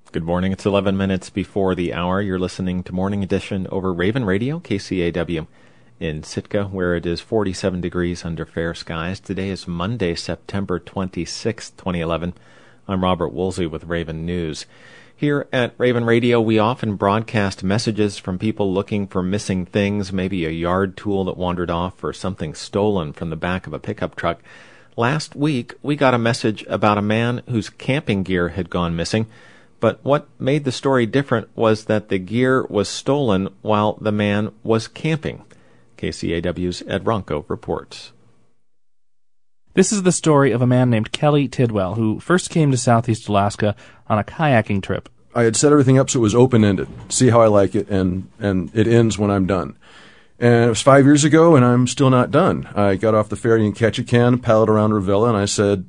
Good morning. It's 11 minutes before the hour. You're listening to Morning Edition over Raven Radio, KCAW, in Sitka, where it is 47 degrees under fair skies. Today is Monday, September 26, 2011. I'm Robert Woolsey with Raven News. Here at Raven Radio, we often broadcast messages from people looking for missing things, maybe a yard tool that wandered off or something stolen from the back of a pickup truck. Last week, we got a message about a man whose camping gear had gone missing. But what made the story different was that the gear was stolen while the man was camping. KCAW's Ed Ronco reports. This is the story of a man named Kelly Tidwell, who first came to Southeast Alaska on a kayaking trip. I had set everything up so it was open-ended. See how I like it, and it ends when I'm done. And it was 5 years ago, and I'm still not done. I got off the ferry in Ketchikan, paddled around Revilla, and I said,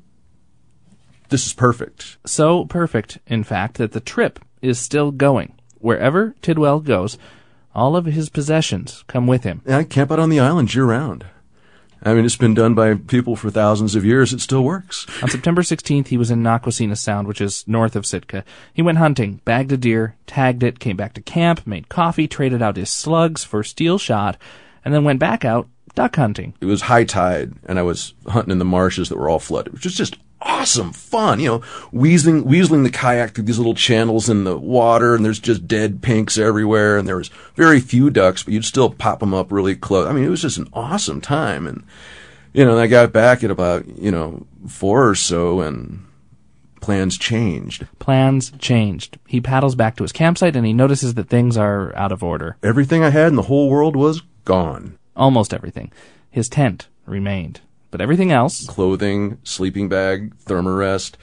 this is perfect. So perfect, in fact, that the trip is still going. Wherever Tidwell goes, all of his possessions come with him. And I camp out on the island year-round. I mean, it's been done by people for thousands of years. It still works. On September 16th, he was in Naquasina Sound, which is north of Sitka. He went hunting, bagged a deer, tagged it, came back to camp, made coffee, traded out his slugs for steel shot, and then went back out duck hunting. It was high tide, and I was hunting in the marshes that were all flooded, which was just awesome fun, weaseling the kayak through these little channels in the water, and there's just dead pinks everywhere, and there was very few ducks, but you'd still pop them up really close. I mean, it was just an awesome time, and, I got back at about, 4 or so, and plans changed. Plans changed. He paddles back to his campsite, and he notices that things are out of order. Everything I had in the whole world was gone. Almost everything. His tent remained. But everything else... Clothing, sleeping bag, thermarest,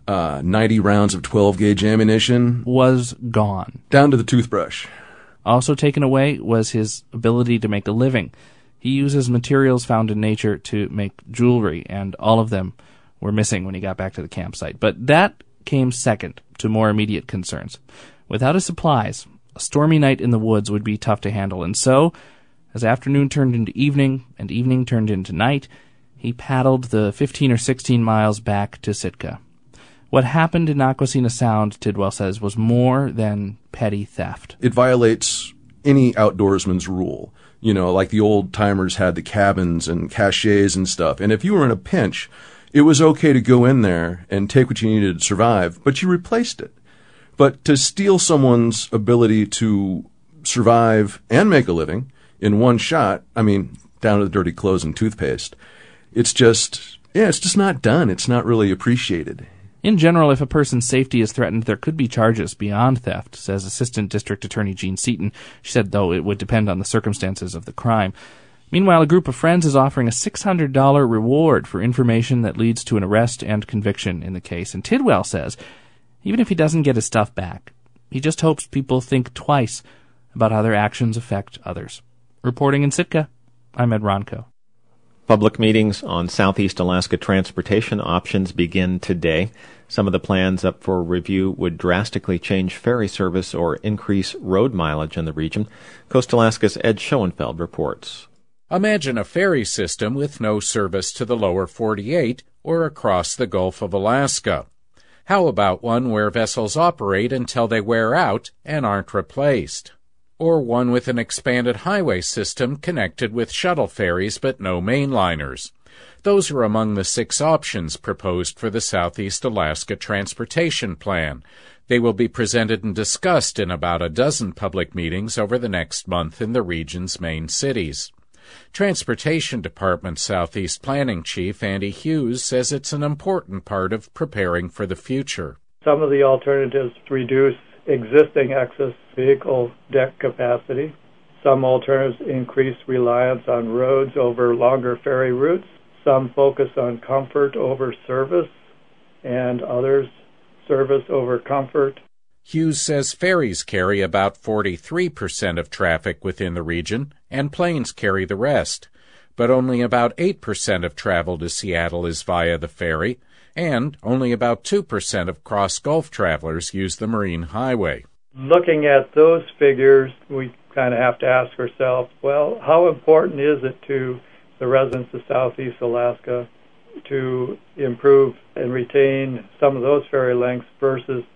90 rounds of 12-gauge ammunition... was gone. Down to the toothbrush. Also taken away was his ability to make a living. He uses materials found in nature to make jewelry, and all of them were missing when he got back to the campsite. But that came second to more immediate concerns. Without his supplies, a stormy night in the woods would be tough to handle, and so, as afternoon turned into evening, and evening turned into night... he paddled the 15 or 16 miles back to Sitka. What happened in Naquasina Sound, Tidwell says, was more than petty theft. It violates any outdoorsman's rule. Like the old-timers had the cabins and caches and stuff. And if you were in a pinch, it was okay to go in there and take what you needed to survive, but you replaced it. But to steal someone's ability to survive and make a living in one shot, down to the dirty clothes and toothpaste... it's just not done. It's not really appreciated. In general, if a person's safety is threatened, there could be charges beyond theft, says Assistant District Attorney Jean Seaton. She said, though, it would depend on the circumstances of the crime. Meanwhile, a group of friends is offering a $600 reward for information that leads to an arrest and conviction in the case. And Tidwell says, even if he doesn't get his stuff back, he just hopes people think twice about how their actions affect others. Reporting in Sitka, I'm Ed Ronco. Public meetings on Southeast Alaska transportation options begin today. Some of the plans up for review would drastically change ferry service or increase road mileage in the region. Coast Alaska's Ed Schoenfeld reports. Imagine a ferry system with no service to the lower 48 or across the Gulf of Alaska. How about one where vessels operate until they wear out and aren't replaced? Or one with an expanded highway system connected with shuttle ferries but no mainliners. Those are among the 6 options proposed for the Southeast Alaska Transportation Plan. They will be presented and discussed in about a dozen public meetings over the next month in the region's main cities. Transportation Department Southeast Planning Chief Andy Hughes says it's an important part of preparing for the future. Some of the alternatives reduce existing excess vehicle deck capacity. Some alternatives increase reliance on roads over longer ferry routes. Some focus on comfort over service, and others service over comfort. Hughes says ferries carry about 43% of traffic within the region, and planes carry the rest. But only about 8% of travel to Seattle is via the ferry, and only about 2% of cross-Gulf travelers use the Marine Highway. Looking at those figures, we kind of have to ask ourselves, well, how important is it to the residents of Southeast Alaska to improve and retain some of those ferry lengths versus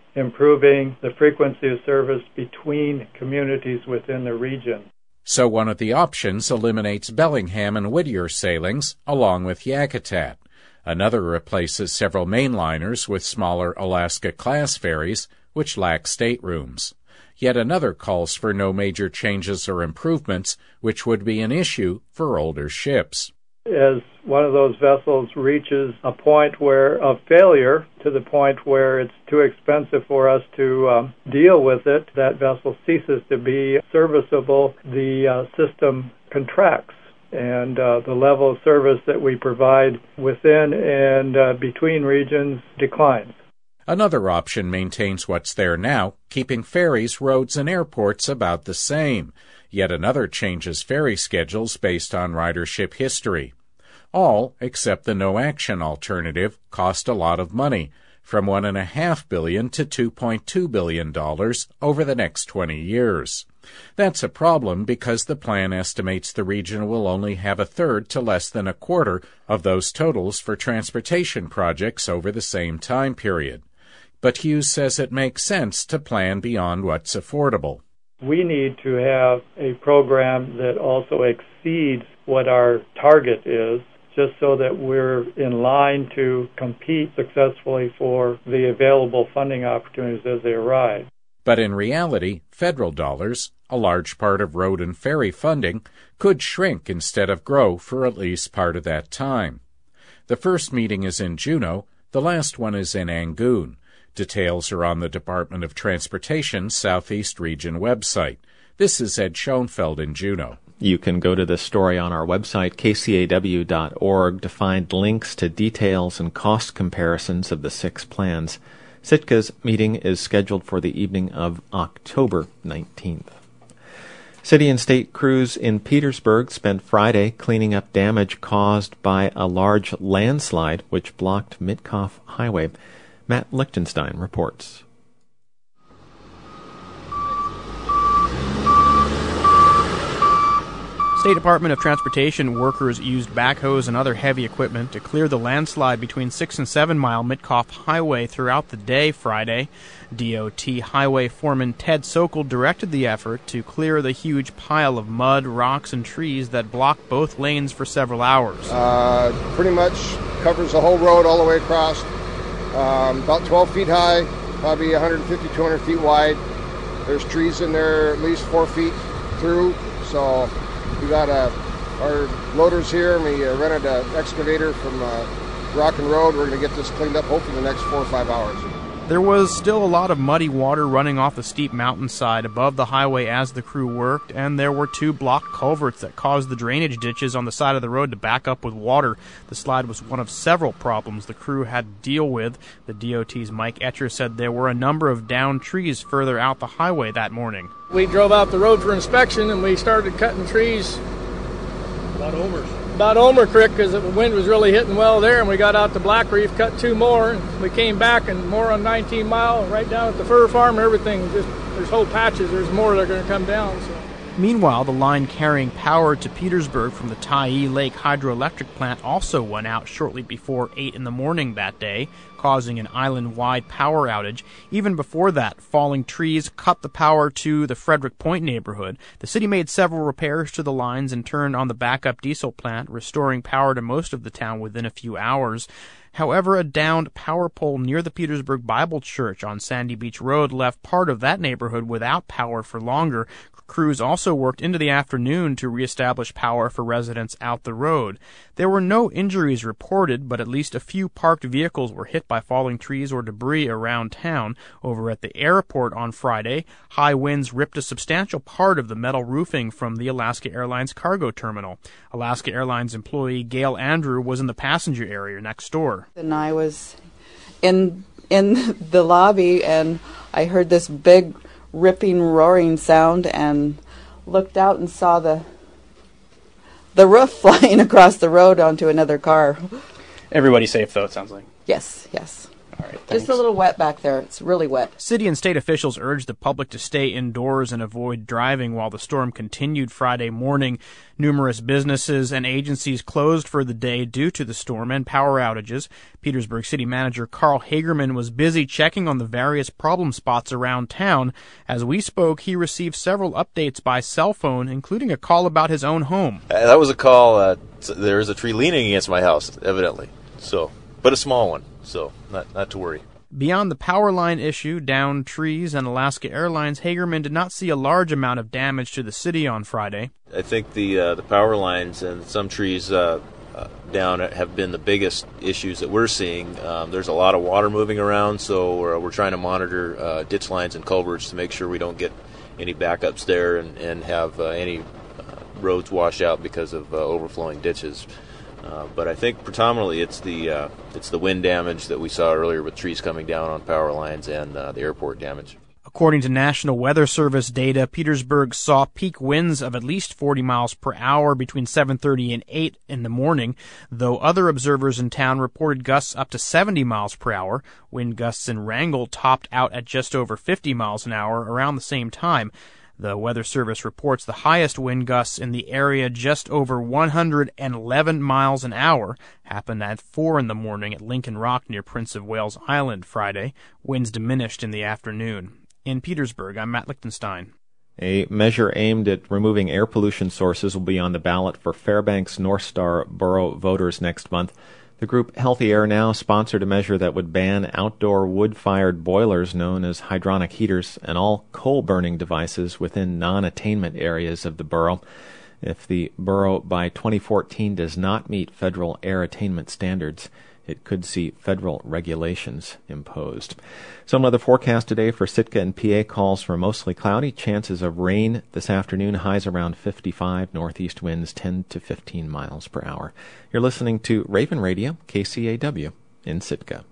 improving the frequency of service between communities within the region. So one of the options eliminates Bellingham and Whittier sailings, along with Yakutat. Another replaces several mainliners with smaller Alaska-class ferries, which lack staterooms. Yet another calls for no major changes or improvements, which would be an issue for older ships. As one of those vessels reaches a point of failure, to the point where it's too expensive for us to deal with it, that vessel ceases to be serviceable, the system contracts, and the level of service that we provide within and between regions declines. Another option maintains what's there now, keeping ferries, roads, and airports about the same. Yet another changes ferry schedules based on ridership history. All, except the no-action alternative, cost a lot of money, from $1.5 billion to $2.2 billion over the next 20 years. That's a problem because the plan estimates the region will only have a third to less than a quarter of those totals for transportation projects over the same time period. But Hughes says it makes sense to plan beyond what's affordable. We need to have a program that also exceeds what our target is, just so that we're in line to compete successfully for the available funding opportunities as they arise. But in reality, federal dollars, a large part of road and ferry funding, could shrink instead of grow for at least part of that time. The first meeting is in Juneau, the last one is in Angoon. Details are on the Department of Transportation's Southeast Region website. This is Ed Schoenfeld in Juneau. You can go to this story on our website, kcaw.org, to find links to details and cost comparisons of the 6 plans. Sitka's meeting is scheduled for the evening of October 19th. City and state crews in Petersburg spent Friday cleaning up damage caused by a large landslide which blocked Mitkoff Highway. Matt Lichtenstein reports. State Department of Transportation workers used backhoes and other heavy equipment to clear the landslide between 6 and 7 Mile Mitkoff Highway throughout the day Friday. DOT Highway Foreman Ted Sokol directed the effort to clear the huge pile of mud, rocks, and trees that blocked both lanes for several hours. Pretty much covers the whole road all the way across. About 12 feet high, probably 150, 200 feet wide. There's trees in there at least 4 feet through, so we got our loaders here, and we rented an excavator from Rock and Road. We're going to get this cleaned up hopefully in the next 4 or 5 hours. There was still a lot of muddy water running off the steep mountainside above the highway as the crew worked, and there were 2 blocked culverts that caused the drainage ditches on the side of the road to back up with water. The slide was one of several problems the crew had to deal with. The DOT's Mike Etcher said there were a number of downed trees further out the highway that morning. We drove out the road for inspection, and we started cutting trees about Omer Creek because the wind was really hitting well there, and we got out to Black Reef, cut 2 more, and we came back and more on 19 Mile, right down at the fur farm, everything. Just there's whole patches. There's more that are going to come down. So. Meanwhile, the line carrying power to Petersburg from the Tyee Lake hydroelectric plant also went out shortly before 8 in the morning that day, causing an island-wide power outage. Even before that, falling trees cut the power to the Frederick Point neighborhood. The city made several repairs to the lines and turned on the backup diesel plant, restoring power to most of the town within a few hours. However, a downed power pole near the Petersburg Bible Church on Sandy Beach Road left part of that neighborhood without power for longer. Crews also worked into the afternoon to reestablish power for residents out the road. There were no injuries reported, but at least a few parked vehicles were hit by falling trees or debris around town. Over at the airport on Friday, high winds ripped a substantial part of the metal roofing from the Alaska Airlines cargo terminal. Alaska Airlines employee Gail Andrew was in the passenger area next door. And I was in the lobby, and I heard this big ripping, roaring sound, and looked out and saw the roof flying across the road onto another car. Everybody safe, though, it sounds like. Yes. All right, thanks. Just a little wet back there. It's really wet. City and state officials urged the public to stay indoors and avoid driving while the storm continued Friday morning. Numerous businesses and agencies closed for the day due to the storm and power outages. Petersburg City Manager Carl Hagerman was busy checking on the various problem spots around town. As we spoke, he received several updates by cell phone, including a call about his own home. That was a call. There is a tree leaning against my house, evidently. But a small one, so not to worry. Beyond the power line issue, downed trees, and Alaska Airlines, Hagerman did not see a large amount of damage to the city on Friday. I think the power lines and some trees down have been the biggest issues that we're seeing. There's a lot of water moving around, so we're trying to monitor ditch lines and culverts to make sure we don't get any backups there and have any roads wash out because of overflowing ditches. But I think predominantly it's the wind damage that we saw earlier with trees coming down on power lines and the airport damage. According to National Weather Service data, Petersburg saw peak winds of at least 40 miles per hour between 7:30 and 8 in the morning, though other observers in town reported gusts up to 70 miles per hour. Wind gusts in Wrangell topped out at just over 50 miles an hour around the same time. The Weather Service reports the highest wind gusts in the area, just over 111 miles an hour, happened at 4 in the morning at Lincoln Rock near Prince of Wales Island Friday. Winds diminished in the afternoon. In Petersburg, I'm Matt Lichtenstein. A measure aimed at removing air pollution sources will be on the ballot for Fairbanks North Star Borough voters next month. The group Healthy Air Now sponsored a measure that would ban outdoor wood-fired boilers known as hydronic heaters and all coal-burning devices within non-attainment areas of the borough. If the borough by 2014 does not meet federal air attainment standards, it could see federal regulations imposed. Some weather forecast today for Sitka and PA calls for mostly cloudy, chances of rain this afternoon, highs around 55, northeast winds 10 to 15 miles per hour. You're listening to Raven Radio, KCAW in Sitka.